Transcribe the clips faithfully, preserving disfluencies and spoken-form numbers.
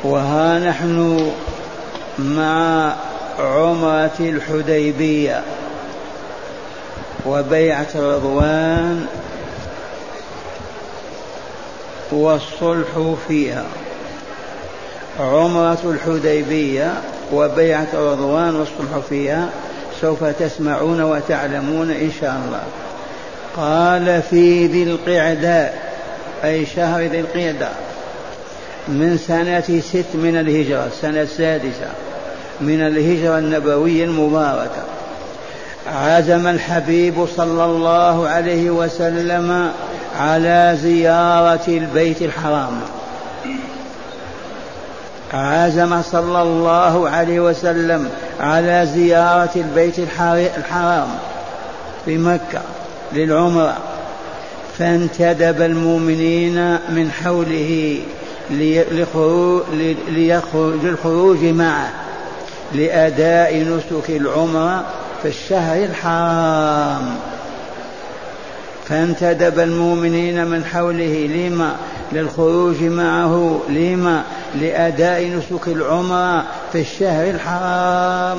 وها نحن مع عمرة الحديبية وبيعة الرضوان والصلح فيها. عمرة الحديبية وبيعة الرضوان والصلح فيها سوف تسمعون وتعلمون إن شاء الله. قال في ذي القعدة أي شهر ذي القعدة من سنة ست من الهجرة، السنة السادسة من الهجرة النبوية المباركة، عزم الحبيب صلى الله عليه وسلم على زيارة البيت الحرام. عزم صلى الله عليه وسلم على زيارة البيت الحرام في مكة للعمرة، فانتدب المؤمنين من حوله للخروج معه لأداء نسك العمرة في الشهر الحرام. فانتدب المؤمنين من حوله لما للخروج معه لما لأداء نسك العمرة في الشهر الحرام.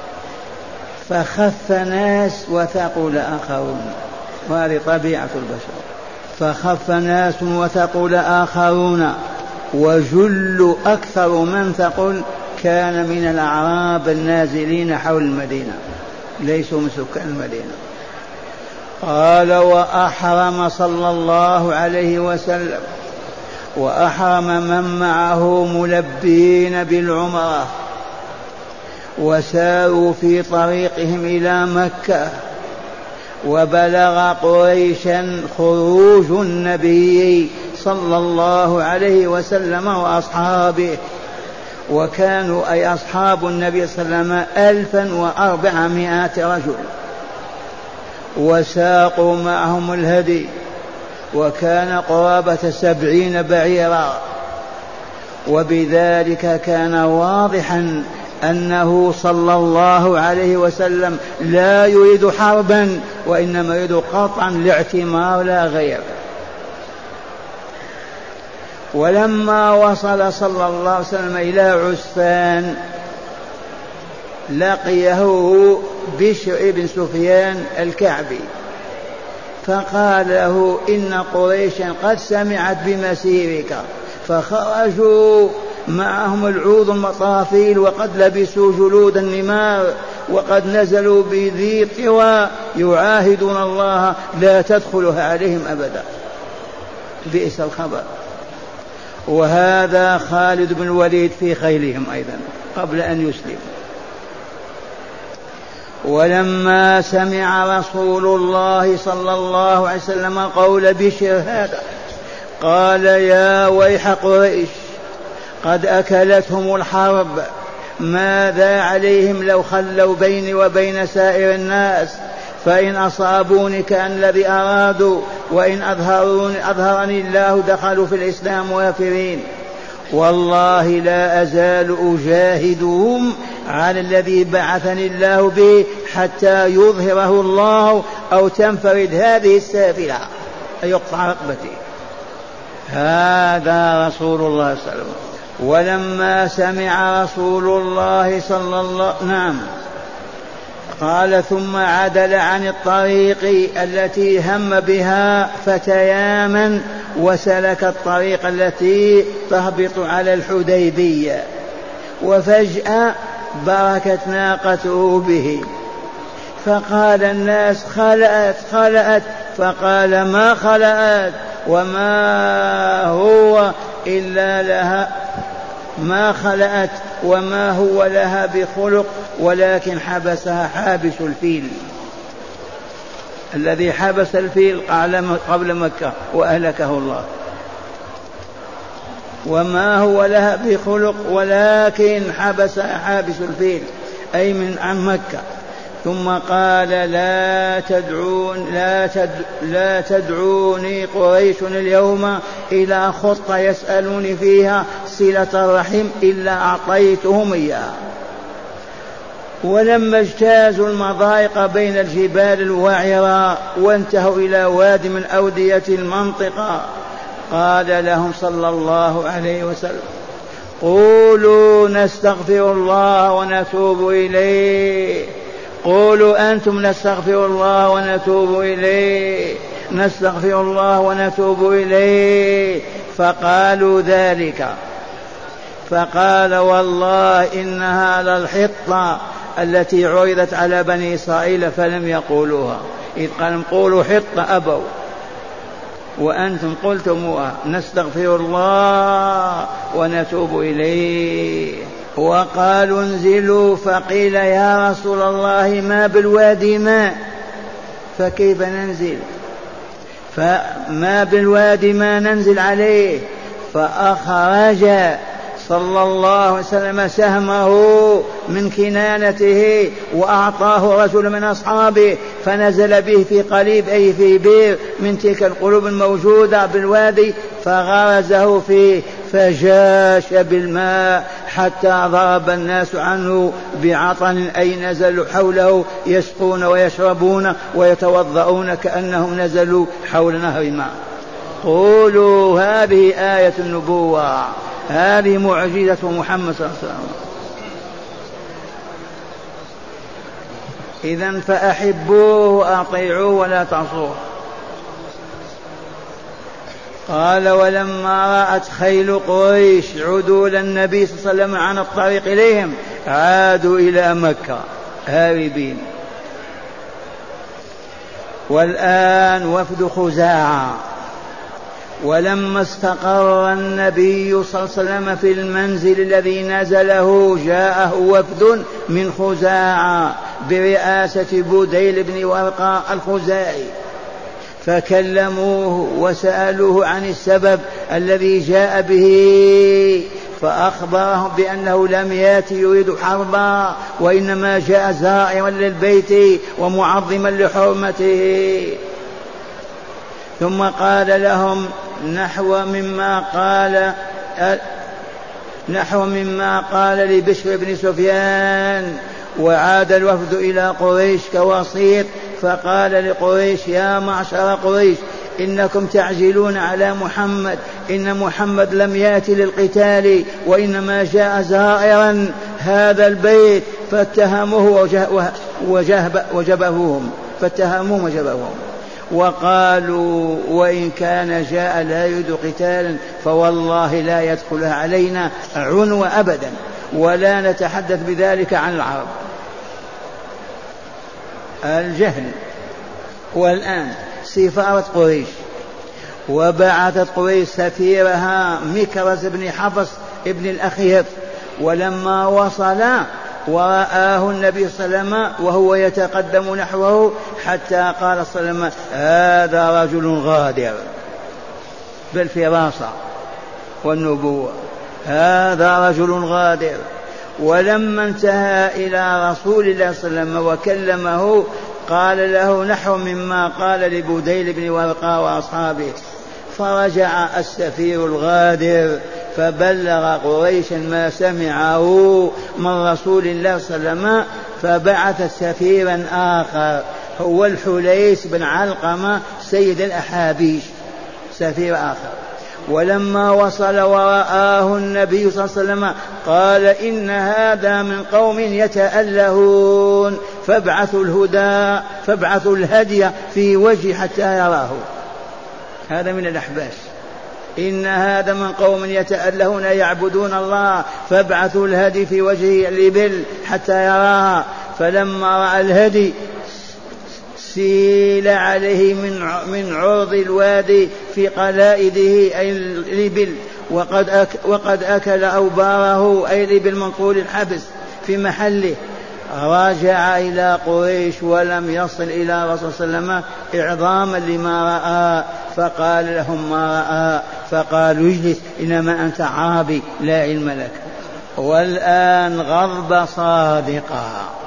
فخف ناس وثقل آخرون، وهذه طبيعة البشر. فخف ناس وثقل آخرون، وجل أكثر من ثقل كان من الأعراب النازلين حول المدينة، ليسوا من سكان المدينة. قال وأحرم صلى الله عليه وسلم وأحرم من معه ملبين بالعمرة، وساروا في طريقهم إلى مكة، وبلغ قريشا خروج النبي صلى الله عليه وسلم وأصحابه، وكانوا أي أصحاب النبي صلى الله عليه وسلم ألفا وأربعمائة رجل، وساقوا معهم الهدي، وكان قرابة سبعين بعيرا. وبذلك كان واضحا أنه صلى الله عليه وسلم لا يريد حربا، وإنما يريد قطعا لاعتمار لا غير. ولما وصل صلى الله عليه وسلم إلى عسفان لقيه بشر بن سفيان الكعبي، فقال له إن قريشا قد سمعت بمسيرك، فخرجوا معهم العود المطافيل، وقد لبسوا جلود النمار، وقد نزلوا بذي طوى يعاهدون الله لا تدخلها عليهم أبدا. بئس الخبر. وهذا خالد بن الوليد في خيلهم أيضا قبل أن يسلم. ولما سمع رسول الله صلى الله عليه وسلم قول بشر هذا قال يا ويح قريش قد أكلتهم الحرب، ماذا عليهم لو خلوا بيني وبين سائر الناس، فإن أصابوني كأن الذي أرادوا، وإن أظهروني أظهرني الله دخلوا في الإسلام وافرين. والله لا أزال أجاهدهم على الذي بعثني الله به حتى يظهره الله أو تنفرد هذه السافلة أي يقطع رقبتي. هذا رسول الله صلى الله عليه وسلم. ولما سمع رسول الله صلى الله نعم قال ثم عدل عن الطريق التي هم بها فتياما، وسلك الطريق التي تهبط على الحديبية، وفجأة بركت ناقته به، فقال الناس خلأت خلأت، فقال ما خلأت وما هو إلا لها ما خلأت وما هو لها بخلق، ولكن حبسها حابس الفيل الذي حبس الفيل قبل مكة وأهلكه الله. وما هو لها بخلق ولكن حبسها حابس الفيل أي من عن مكة. ثم قال لا تدعون لا, تد لا تدعوني قريش اليوم إلى خطة يسألوني فيها صلة الرحم إلا أعطيتهم إياها. ولما اجتازوا المضايق بين الجبال الوعرة وانتهوا إلى واد من أودية المنطقة قال لهم صلى الله عليه وسلم قولوا نستغفر الله ونتوب إليه، قولوا أنتم نستغفر الله ونتوب إليه، نستغفر الله ونتوب إليه. فقالوا ذلك، فقال والله إنها للحطة التي عرضت على بني إسرائيل فلم يقولوها، إذ قال قولوا حطة أبوا، وأنتم قلتموها نستغفر الله ونتوب إليه. وقالوا انزلوا، فقيل يا رسول الله ما بالوادي ماء فكيف ننزل؟ فما بالوادي ما ننزل عليه. فأخرج صلى الله عليه وسلم سهمه من كنانته وأعطاه رجل من أصحابه فنزل به في قليب أي في بئر من تلك القلوب الموجودة بالوادي، فغرزه فيه فجاش بالماء حتى ضرب الناس عنه بعطن أي نزلوا حوله يسقون ويشربون ويتوضؤون كأنهم نزلوا حول نهر ماء. قولوا هذه آية النبوة، هذه معجزة محمد صلى الله عليه وسلم. إذن فأحبوه وأطيعوه ولا تعصوه. قال ولما رأت خيل قريش عدول النبي صلى الله عليه وسلم عن الطريق إليهم عادوا إلى مكة هاربين. والآن وفد خزاعة. ولما استقر النبي صلى الله عليه وسلم في المنزل الذي نزله جاءه وفد من خزاعة برئاسة بديل بن ورقة الخزاعي، فكلموه وسألوه عن السبب الذي جاء به، فأخبرهم بأنه لم يأتي يريد حربا وإنما جاء زائرا للبيت ومعظما لحرمته. ثم قال لهم نحو مما قال نحو مما قال لبشر بن سفيان. وعاد الوفد إلى قريش كوسيط، فقال لقريش يا معشر قريش إنكم تعجلون على محمد، إن محمد لم يأتي للقتال وإنما جاء زائرا هذا البيت، فاتهموه وجبهوهم فاتهموه وجبهوهم. وقالوا وإن كان جاء لا يريد قتالا فوالله لا يدخلها علينا عنوة أبدا، ولا نتحدث بذلك عن العرب. الجهل. والآن سفارة قريش، وبعثت قريش سفيرها مكرز بن حفص ابن الأخيف، ولما وصل ورآه النبي صلى الله عليه وسلم وهو يتقدم نحوه حتى قال صلى الله عليه وسلم هذا رجل غادر بالفراسة والنبوة، هذا رجل غادر. ولما انتهى إلى رسول الله صلى الله عليه وسلم وكلمه قال له نحو مما قال لبديل بن ورقة وأصحابه. فرجع السفير الغادر فبلغ قريشا ما سمعه من رسول الله صلى الله عليه وسلم، فبعث سفيرا آخر هو الحليس بن علقمة سيد الأحابيش، سفير آخر. ولما وصل ورآه النبي صلى الله عليه وسلم قال إن هذا من قوم يتألهون فابعثوا الهدى فابعثوا الهدي في وجه حتى يراه. هذا من الأحباش. إن هذا من قوم يتألهون يعبدون الله فابعثوا الهدي في وجه الإبل حتى يراها. فلما رأى الهدي سيل عليه من من عرض الوادي في قلائده أي الإبل، وقد أك وقد أكل أوباره أي الإبل من طول الحبس في محله. راجع إلى قريش ولم يصل إلى رسول صلى الله عليه وسلم إعظاما لما رأى، فقال لهم ما رأى، فقالوا اجلس إنما أنت عربي لا علم لك. والآن غضب صادقة.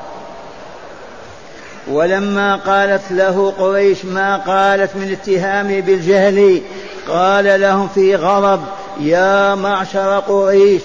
ولما قالت له قريش ما قالت من اتهامه بالجهل قال لهم في غضب يا معشر قريش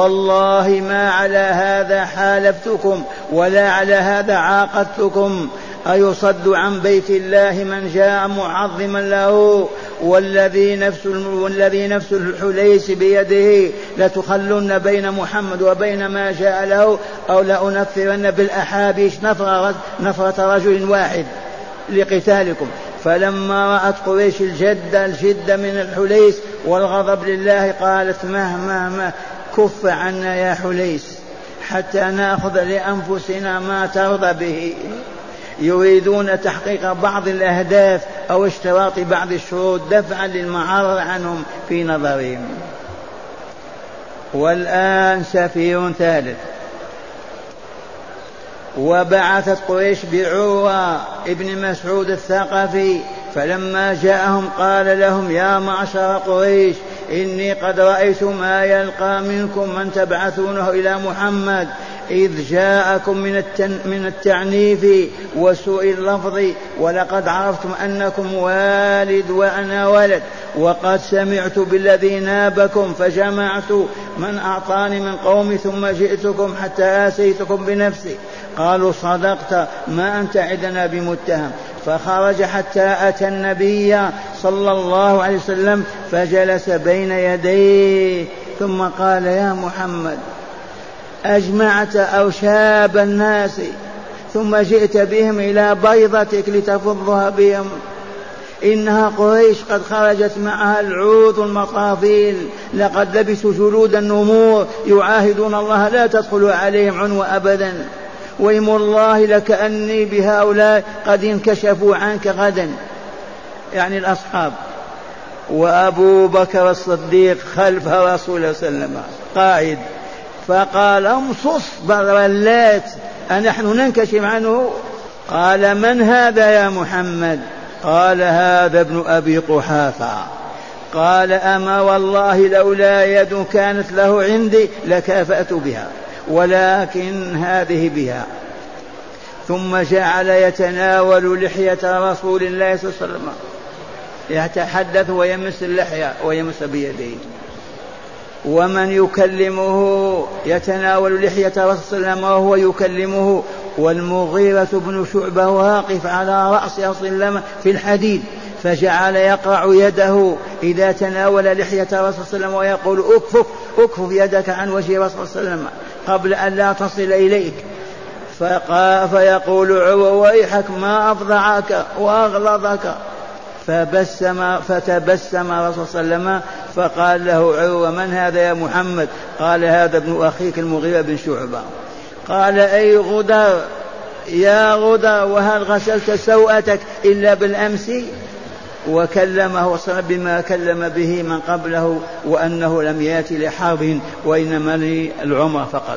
والله ما على هذا حالفتكم ولا على هذا عاقدتكم، أيصد عن بيت الله من جاء معظما له والذي نفس والذي نفس الحليس بيده لتخلن بين محمد وبين ما جاء له أو لأنفرن بالأحابيش نفرة, نفرة رجل واحد لقتالكم. فلما رأت قريش الجد الجد من الحليس والغضب لله قالت مهما ما كف عنا يا حليس حتى نأخذ لأنفسنا ما ترضى به. يريدون تحقيق بعض الأهداف أو اشتراط بعض الشروط دفعا للمعارض عنهم في نظرهم. والآن سفير ثالث. وبعثت قريش بعروة ابن مسعود الثقفي فلما جاءهم قال لهم يا معشر قريش إني قد رأيت ما يلقى منكم من تبعثونه إلى محمد إذ جاءكم من, التن من التعنيف وسوء اللفظ ولقد عرفتم أنكم والد وأنا ولد وقد سمعت بالذي نابكم فجمعت من أعطاني من قومي ثم جئتكم حتى آسيتكم بنفسي. قالوا صدقت ما أنت عندنا بمتهم. فخرج حتى أتى النبي صلى الله عليه وسلم فجلس بين يديه ثم قال يا محمد أجمعت أوشاب الناس ثم جئت بهم إلى بيضتك لتفضها بهم. إنها قريش قد خرجت معها العود المطافيل لقد لبسوا جلود النمور يعاهدون الله لا تدخلوا عليهم عنوة أبدا وإيم الله لكأني بهؤلاء قد انكشفوا عنك غدا يعني الأصحاب. وأبو بكر الصديق خلف رسول الله صلى الله عليه وسلم قاعد فقال امصص برلات أنحن ننكشف عنه؟ قال من هذا يا محمد؟ قال هذا ابن أبي قحافة. قال أما والله لولا يد كانت له عندي لكافأت بها ولكن هذه بها. ثم جعل يتناول لحية رسول الله صلى الله عليه وسلم يتحدث ويمس اللحية ويمس بيده. ومن يكلمه يتناول لحية رسول الله صلى الله عليه وسلم وهو يكلمه والمغيرة بن شعبة واقف على رأس رسول الله في الحديد فجعل يقرع يده إذا تناول لحية رسول الله صلى الله عليه وسلم ويقول أكفف أكفف يدك عن وجه رسول الله صلى الله عليه وسلم قبل أن لا تصل إليك. فيقول عروة ويحك ما أفضعك وأغلظك. فبسم فتبسم رسول صلى الله عليه وسلم فقال له عروة من هذا يا محمد؟ قال هذا ابن أخيك المغيرة بن شعبة. قال أي غدر يا غدر وهل غسلت سوءتك إلا بالأمس؟ وكلمه صلى بما كلم به من قبله وأنه لم يأتي لحرب وإنما للعمر فقط.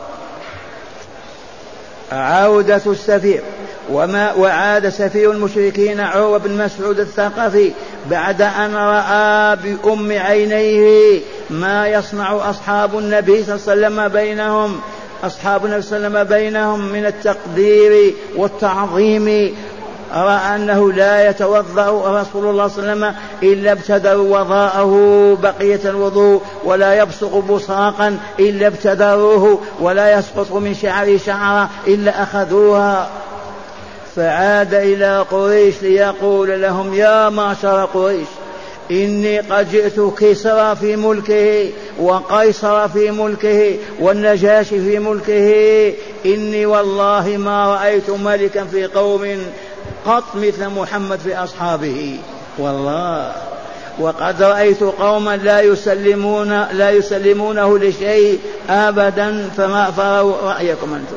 عودة السفير. وما وعاد سفير المشركين عروة بن مسعود الثقفي بعد أن رأى بأم عينيه ما يصنع أصحاب النبي صلى الله عليه وسلم بينهم أصحاب النبي صلى الله عليه وسلم بينهم من التقدير والتعظيم. رأى أنه لا يتوضأ رسول الله صلى الله عليه وسلم إلا ابتدروا وضاءه بقية الوضوء ولا يبصق بصاقا إلا ابتدروه ولا يسقط من شعره شعرا إلا أخذوها. فعاد إلى قريش ليقول لهم يا معشر قريش إني قد جئت كسرى في ملكه وقيصر في ملكه والنجاشي في ملكه. إني والله ما رأيت ملكا في قوم قط مثل محمد في أصحابه والله وقد رأيت قوما لا يسلمون لا يسلمونه لشيء أبدا فما فروا رأيكم أنتم.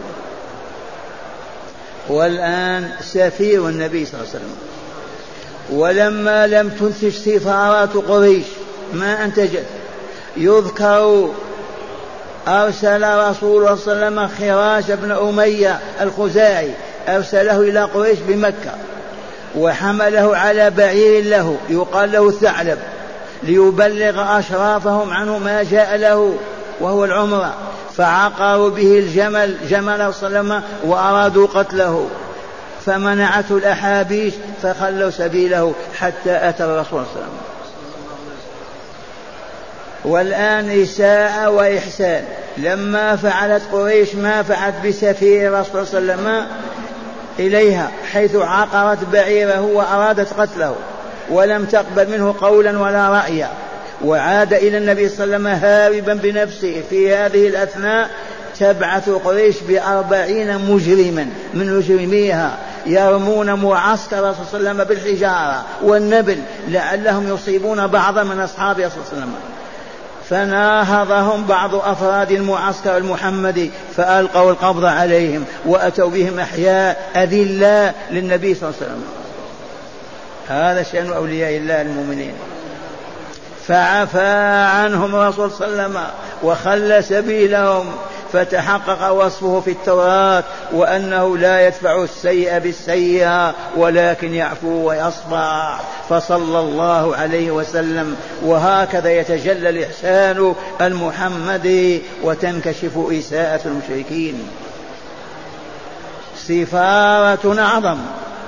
والآن سفير النبي صلى الله عليه وسلم. ولما لم تنتج سفارات قريش ما أنتجت يذكر أرسل رسول الله صلى الله عليه وسلم خراش بن أمية الخزاعي أرسله إلى قريش بمكة وحمله على بعير له يقال له الثعلب ليبلغ أشرافهم عنه ما جاء له وهو العمرة. فعقروا به الجمل جمل صلى الله عليه وسلم وأرادوا قتله فمنعته الأحابيش فخلوا سبيله حتى أتى الرسول صلى الله عليه وسلم. والآن إساءة وإحسان. لما فعلت قريش ما فعلت بسفير الرسول صلى الله عليه وسلم إليها حيث عقرت بعيره وأرادت قتله ولم تقبل منه قولا ولا رأيا، وعاد إلى النبي صلى الله عليه وسلم هاربا بنفسه. في هذه الأثناء تبعث قريش بأربعين مجرما من مجرميها يرمون معسكر رسول الله صلى الله عليه وسلم بالحجارة والنبل لعلهم يصيبون بعضا من أصحابه صلى الله عليه وسلم. فناهضهم بعض أفراد المعسكر المحمدي فألقوا القبض عليهم وأتوا بهم أحياء أذلاء للنبي صلى الله عليه وسلم. هذا شأن أولياء الله المؤمنين. فعفى عنهم الرسول صلى الله عليه وسلم وخلى سبيلهم، فتحقق وصفه في التوراة وأنه لا يدفع السيء بالسيئة ولكن يعفو ويصفح، فصلى الله عليه وسلم. وهكذا يتجلى الإحسان المحمدي وتنكشف إساءة المشركين. سفارة أعظم.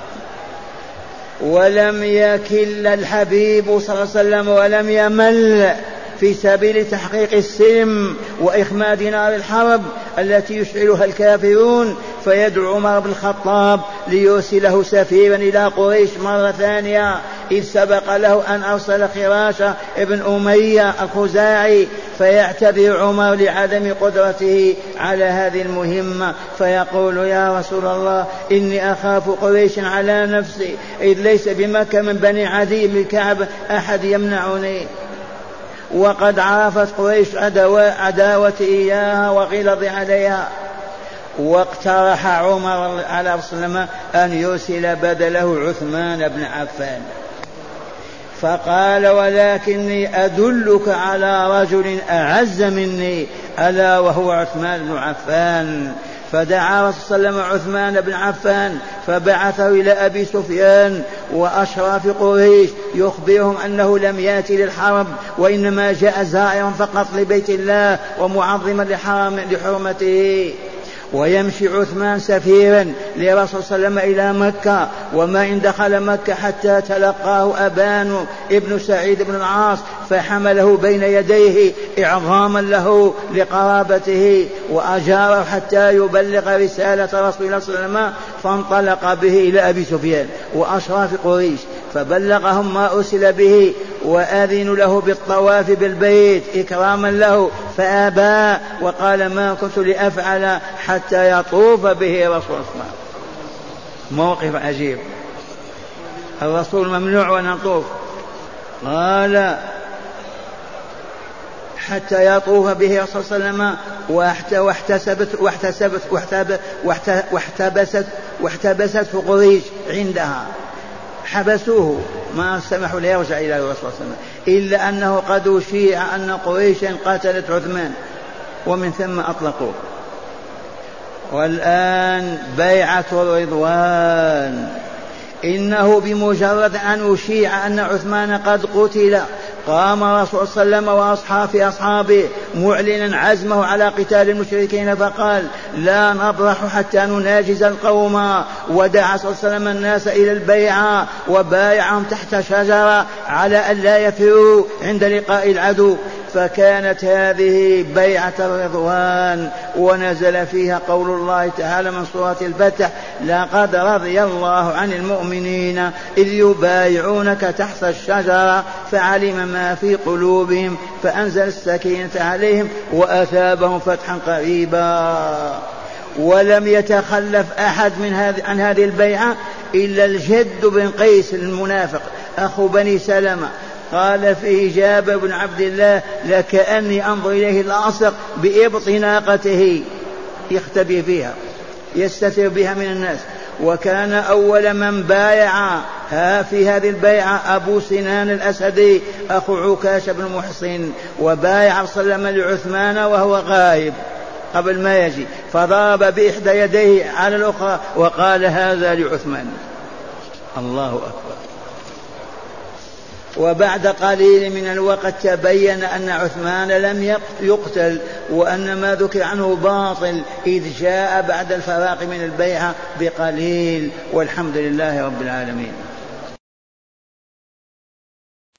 ولم يكل الحبيب صلى الله عليه وسلم ولم يمل في سبيل تحقيق السلم وإخماد نار الحرب التي يشعلها الكافرون، فيدعو عمر بن الخطاب ليرسله سفيرا إلى قريش مرة ثانية، إذ سبق له أن أرسل خراشة ابن أمية الخزاعي، فيعتذر عمر لعدم قدرته على هذه المهمة، فيقول يا رسول الله إني أخاف قريش على نفسي، إذ ليس بمكة من بني عدي بن كعب أحد يمنعني، وقد عرفت قريش عداوتي إياها وغلظ عليها. واقترح عمر على رسول الله أن يرسل بدله عثمان بن عفان، فقال ولكني أدلك على رجل أعز مني ألا وهو عثمان بن عفان. فدعا رسول الله صلى الله عليه وسلم عثمان بن عفان فبعثه إلى أبي سفيان وأشراف قريش يخبرهم أنه لم يأتي للحرب وإنما جاء زائرا فقط لبيت الله ومعظما لحرمته. ويمشي عثمان سفيرا لرسول صلى الله عليه وسلم إلى مكة، وما إن دخل مكة حتى تلقاه أبان ابن سعيد بن العاص فحمله بين يديه إعظاما له لقرابته وأجاره حتى يبلغ رسالة رسول الله صلى الله عليه وسلم، فانطلق به إلى أبي سفيان وأشراف قريش فبلغهم ما أرسل به، وآذن له بالطواف بالبيت إكراما له فأبى وقال ما كنت لأفعل حتى يطوف به رسول الله. موقف عجيب، الرسول ممنوع وأن يطوف، قال حتى يطوف به رسول الله صلى الله عليه وسلم. واحتسبت واحتسبت واحتبست واحتبست واحتبست قريش عندها، حبسوه ما سمحوا له يرجع إلى الرسول صلى الله عليه وسلم، إلا أنه قد أشيع أن قريشا قتلت عثمان ومن ثم أطلقوه. والآن بيعة الرضوان، إنه بمجرد أن أشيع أن عثمان قد قتل قام رسول صلى الله عليه وسلم وأصحاب أصحابه معلنا عزمه على قتال المشركين، فقال لا نبرح حتى نناجز القوم، ودعا صلى الله عليه وسلم الناس إلى البيعة وبايعهم تحت شجرة على أن لا يفروا عند لقاء العدو. فكانت هذه بيعة الرضوان، ونزل فيها قول الله تعالى من سورة الفتح لقد رضي الله عن المؤمنين إذ يبايعونك تحت الشجرة فعلم ما في قلوبهم فأنزل السكينة عليهم وأثابهم فتحا قريبا. ولم يتخلف أحد من هذه عن هذه البيعة إلا الجد بن قيس المنافق أخو بني سلمة، قال فيه جابر بن عبد الله لكأني أنظر إليه الأصق بإبط ناقته يختبئ فيها يستتر بها من الناس. وكان أول من بايع في هذه البيعة أبو سنان الأسدي أخو عكاش بن محصن، وبايع صلى الله عليه وسلم لعثمان وهو غائب قبل ما يجي، فضرب بإحدى يديه على الأخرى وقال هذا لعثمان. الله أكبر. وبعد قليل من الوقت تبين أن عثمان لم يقتل وأن ما ذكر عنه باطل، إذ جاء بعد الفراق من البيعة بقليل، والحمد لله رب العالمين.